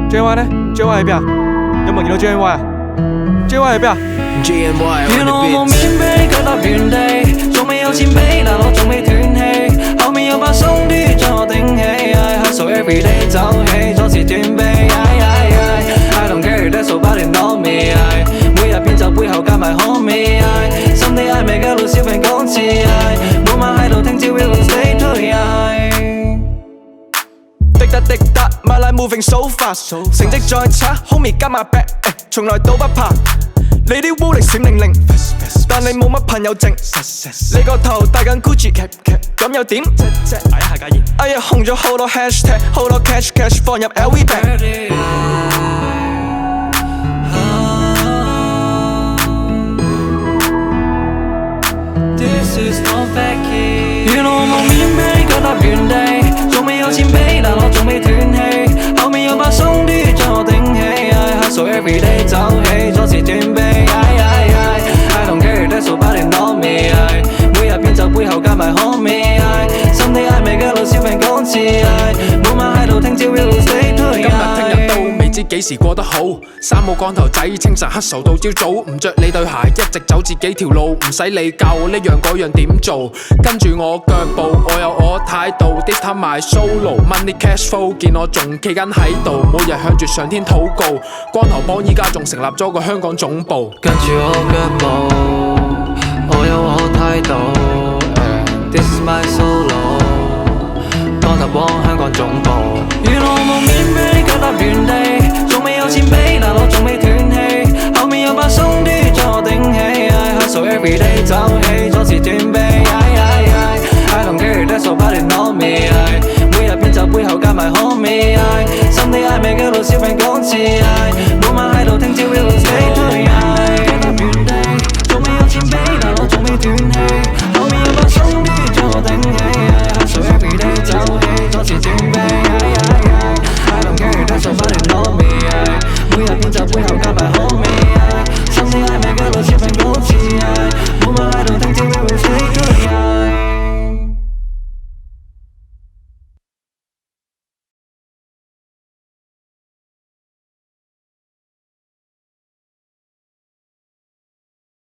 JY 呢 ？JY 喺邊啊？有冇見到 JY 啊？JY 喺邊啊原來我冇面俾你腳踏原地，仲未有錢俾，但我仲未斷氣。後面有把鬆啲將我頂起 I hustle every day 走起，左時斷臂 I don't care that's nobody know me 每日變就背後加埋 homie 心地曖昧嘅路小朋講似每晚喺度聽朝 real estate 推滴答滴答 ，my life moving so fast， 成績再差 ，homie 加埋 back， 從來都不怕。你啲烏力閃靈靈，但你冇乜朋友剩。你個頭戴緊 Gucci， 咁又點？哎呀，家燕，哎呀，紅咗好多 hashtag， 好多 cash 放入 LV bag。 原來我冇面俾腳踏原地，仲未有錢俾，但我仲未斷氣。後面有把鬆啲將我頂起 I hustle every day 走起，左時斷臂 I don't care that's nobody know me 每日變就背後加埋 homie 心地曖昧嘅路小朋講似每晚喺度聽朝 real estate 推今日聽日都未知幾時過得好，三冇光頭仔清晨黑愁到朝早，唔着你對鞋一直走自己條路，唔使你教呢樣嗰樣點做，跟住我腳步，我有我態度 ，this time my solo money cash flow， 見我仲企緊喺度，每日向住上天禱告，光頭幫依家仲成立咗個香港總部， 跟住我腳步，我有我態度 ，this is my solo， 光頭幫香港總部。原來我冇面俾腳踏原地，仲未有錢俾，但我仲未斷氣。後面有把鬆啲將我頂起 I hustle every day 走起，左時斷臂 I don't care that's nobody know me 每日變就背後加埋 homie 心地曖昧嘅路小朋講似